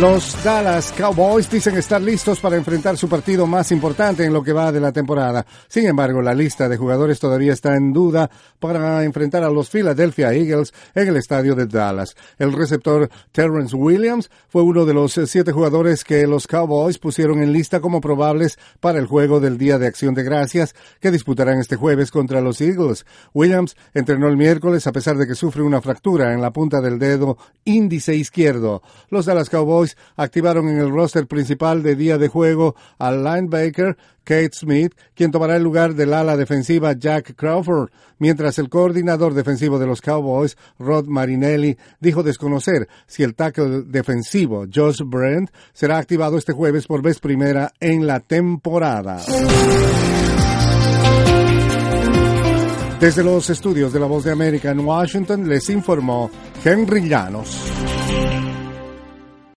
Los Dallas Cowboys dicen estar listos para enfrentar su partido más importante en lo que va de la temporada. Sin embargo, la lista de jugadores todavía está en duda para enfrentar a los Philadelphia Eagles en el estadio de Dallas. El receptor Terrence Williams fue uno de los 7 jugadores que los Cowboys pusieron en lista como probables para el juego del Día de Acción de Gracias que disputarán este jueves contra los Eagles. Williams entrenó el miércoles a pesar de que sufre una fractura en la punta del dedo índice izquierdo. Los Dallas Cowboys activaron en el roster principal de día de juego al linebacker Kate Smith, quien tomará el lugar del ala defensiva Jack Crawford, mientras el coordinador defensivo de los Cowboys, Rod Marinelli, dijo desconocer si el tackle defensivo Josh Brent será activado este jueves por vez primera en la temporada. Desde los estudios de La Voz de América en Washington les informó Henry Llanos.